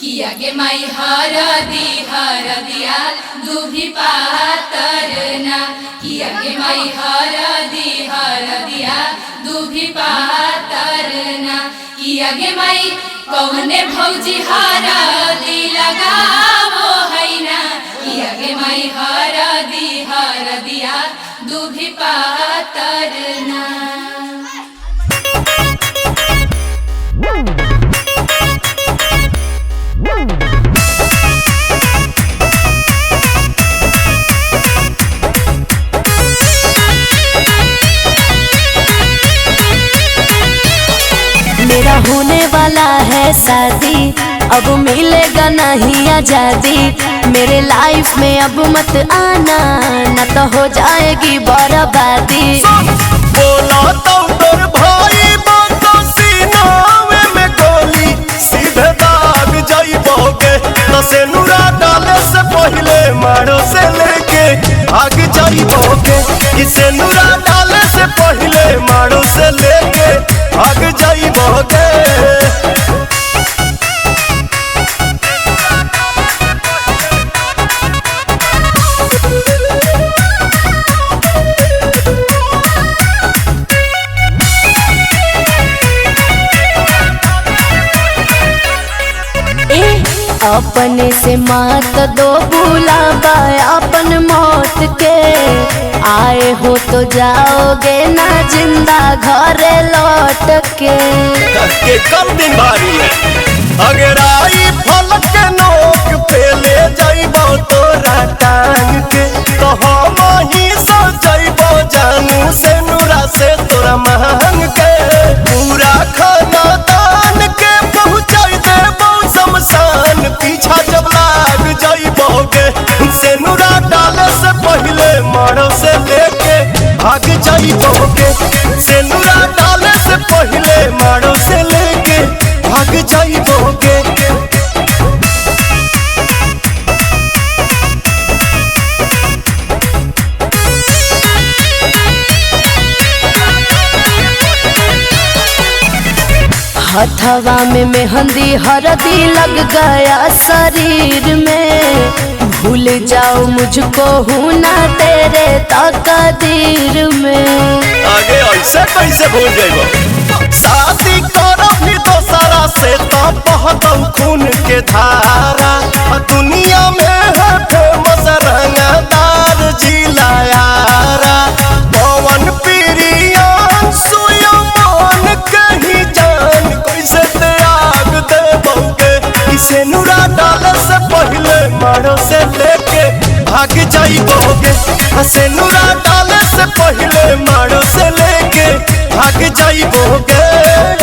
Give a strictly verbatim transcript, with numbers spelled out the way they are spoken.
किया के माई हरदी हरदिया दुभी पातरना किया के माई हरदी हरदिया दुभी पातरना किया के माई कौने भौजी हरदी लगावो हैना किया के माई हरदी हरदिया दुभी पातरना। मेरा होने वाला है शादी, अब मिलेगा नहीं आजादी। मेरे लाइफ में अब मत आना, न तो हो जाएगी बर्बादी। बोला तो तोर भाई बात सीनावे में गोली सीधे दाग जाइबोगे। नसे नुरा डाले से पहले मारो से लेके भाग जाइबोगे। इसे नुरा डाले से पहले मारो से लेके भाग जाइबोगे। अपने से मात दो बुलावा अपन मौत के, आए हो तो जाओगे ना जिंदा घरे लौट के। के कम दिन भारी है अगर आई फलक के नोक पे ले जाइबो तोरा टांग के, तो हम ही सो जाइबो जानू से नुरा से तोरा मांग के। पूरा खाना दान के पहुँचाई देबो शमशान, पीछा जब लाग जाइबोगे। से नुरा डाले से पहले मारो से लेके भाग जाइबोगे। से नुरा डाले से पहले मारो से लेके भाग जाइबोगे। हथवा में मेहंदी हरदी लग गया शरीर में, भूल जाओ मुझको हूँ ना तेरे तकदीर में। आगे ऐसे कैसे भूल जाइबो? शादी करो भी दोसरा से तो बहतौ खून के धारा। दुनिया में है फेमस रंगदार जिला यारा। पवन प्रियान सुयमान कहीं जान कैसे त्याग देबोगे। इसे नुरा डाले से पहले मारो से लेके भाग जाइबोगे। से नुरा डाले से पहले मारो से लेके भाग जाइबोगे।